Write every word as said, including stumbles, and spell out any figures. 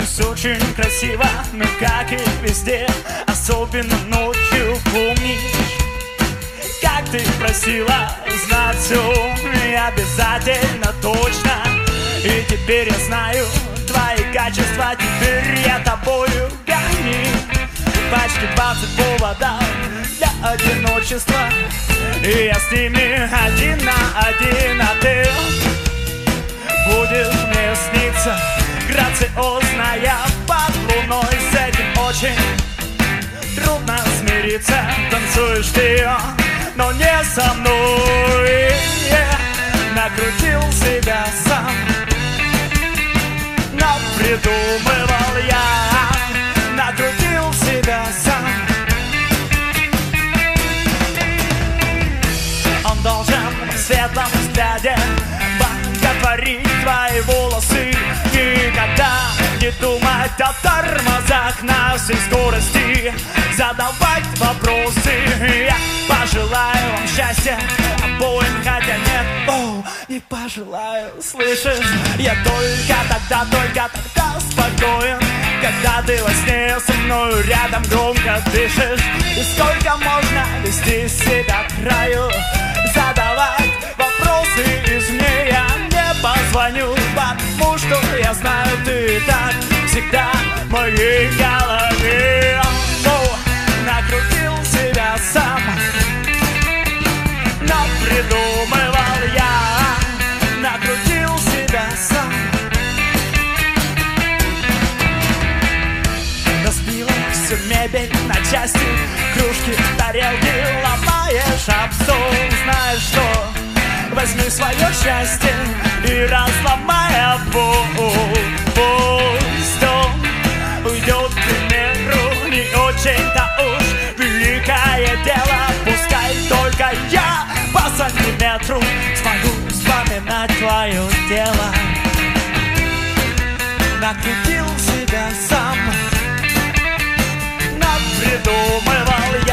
Здесь очень красиво, но как и везде, особенно ночью, помнишь, как ты просила знать все и обязательно точно. И теперь я знаю твои качества, теперь я тобою гоню. Почти двадцать поводов для одиночества, и я с ними один на один, а ты будешь мне сниться грациозная под луной. С этим очень трудно смириться. Танцуешь ты, но не со мной. Накрутил себя сам, напридумывал я, накрутил себя сам. Он должен в светлом взгляде боготворить твои волосы, никогда не думать о тормозах на всей скорости, задавать вопросы. Я пожелаю вам счастья обоим, хотя нет, о, не пожелаю, слышишь? Я только тогда, только тогда спокоен, когда ты во сне со мною рядом громко дышишь. И сколько можно вести себя к краю, задавать вопросы извне. Я не позвоню, потому что я знаю, ты так всегда в моей голове. О, накрутил себя сам, напридумывал я, накрутил себя сам. Разбила всю мебель на части, кружки, тарелки, ломаешь об стол. Знаешь что? Возьми свое счастье и разломай обои. Пусть он уйдет, к примеру, не очень-то уж великое дело. Пускай только я по сантиметру смогу вспоминать твое тело. Накрутил себя сам, напридумывал я.